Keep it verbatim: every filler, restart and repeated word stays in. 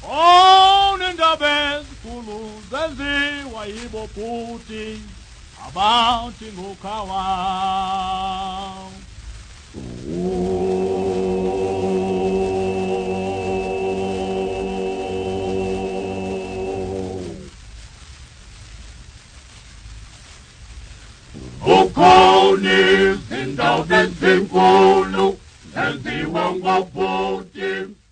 On indaba ezikhulu zenziwa yibo futhi abantu ngokhawa. Ukhona izindaba ezinkulu zenziwa ngobuthi